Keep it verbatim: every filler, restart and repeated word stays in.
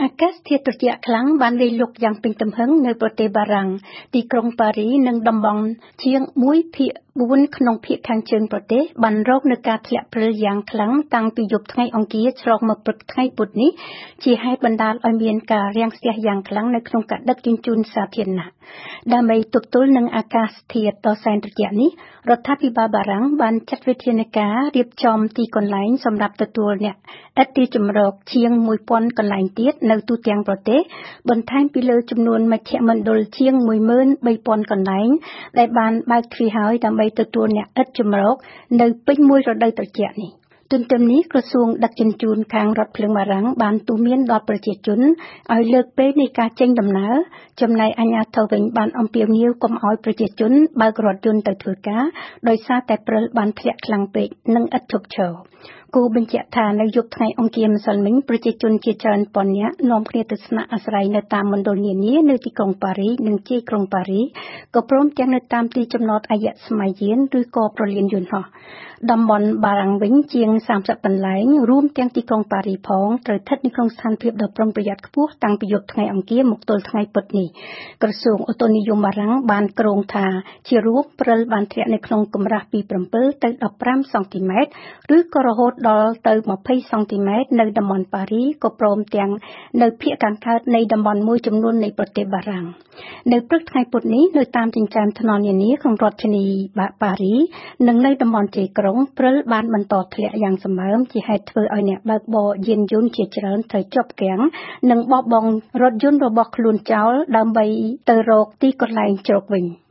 អាកាសធាតុត្រជាក់ខ្លាំងបានរាយលុកយ៉ាងពេញទំហឹងនៅប្រទេសបារាំងទីក្រុងប៉ារីនិងតំបន់ជាងមួយភាគបួនក្នុងភាគខាងជើងប្រទេសបានរងនឹងការធ្លាក់ព្រិលយ៉ាងខ្លាំងតាំងពីយប់ថ្ងៃអង្គារឆ្លងមកព្រឹកថ្ងៃពុធនេះជាហេតុបណ្ដាលឲ្យមានការរាំងស្ទះយ៉ាងខ្លាំងនៅក្នុងការដឹកជញ្ជូនសាធារណៈដើម្បីទប់ទល់នឹងអាកាសធាតុដ៏សែនត្រជាក់នេះរដ្ឋាភិបាលបារាំងបានចាត់វិធានការរៀបចំទីកន្លែងសម្រាប់ទទួលអ្នកឥតទីជម្រកជាងមួយពាន់កន្លែងទៀតនៅទូទាំងប្រទេសបន្ថែមពីលើចំនួនមជ្ឈមណ្ឌលជាងមួយម៉ឺនបីពាន់កន្លែងដែលបានបើកទ្វារហើយដើម្បីទទួលអ្នកឥតជម្រកនៅពេញមួយរដូវត្រជាក់នេះទន្ទឹមនេះក្រសួងដឹកជញ្ជូនខាងរដ្ឋភ្លើងបារាំងបានទូន្មានដល់ប្រជាជនឲ្យលើកពេលនៃការចេញដំណើរចំណែកអាជ្ញាធរវិញបានអំពាវនាវកុំឲ្យប្រជាជនបើករថយន្តទៅធ្វើការដោយសារតែព្រិលបានធ្លាក់ខ្លាំងពេកនិងឥតឈប់ឈរគូបញ្ជាក់ថានៅយប់ថ្ងៃអង្គារម្សិលមិញប្រជាជនជាច្រើនពាន់នាក់នាំគ្នាទៅស្នាក់អាស្រ័យនៅតាមមណ្ឌលនានានៅទីក្រុងប៉ារីនិងជាយក្រុងប៉ារីក៏ព្រមទាំងនៅតាមទីចំណតអយស្ម័យយានឬក៏ប្រលានយន្តហោះតំបន់បារាំងវិញជាងសាមសិបកន្លែងរួមទាំងទីក្រុងប៉ារីផងត្រូវស្ថិតនៅក្នុងស្ថានភាពដ៏ប្រុងប្រយ័ត្នខ្ពស់តាំងពីយប់ថ្ងៃអង្គារមកទល់ថ្ងៃពុធនេះក្រសួងអូតូនិយមបារាំងបានគ្រោងថាជារួមព្រិលបានធ្លាក់នៅក្នុងកម្រាស់ពី7ទៅដប់ប្រាំសង់ទីម៉ែត្រឬក៏រហូតដល់ទៅ20សង់ទីម៉ែត្រនៅតំបន់ប៉ារីក៏ព្រមទាំងនៅភាគខាងកើតនៃតំបន់មួយចំនួននៃប្រទេសបារាំងនៅព្រឹកថ្ងៃពុធនេះនៅតាមចិញ្ចើមថ្នល់នានាក្នុងរដ្ឋធានីប៉ារីនិងនៅតំបន់ជ័យក្រុងព្រិលបានបន្តធ្លាក់យ៉ាងសម្បើមជាហេតុធ្វើឲ្យអ្នកបើកបរយានយន្តជាច្រើនត្រូវជាប់គាំងនិងបោះបង់រថយន្តរបស់ខ្លួនចោលដើម្បីទៅរកទីកន្លែងជ្រកវិញ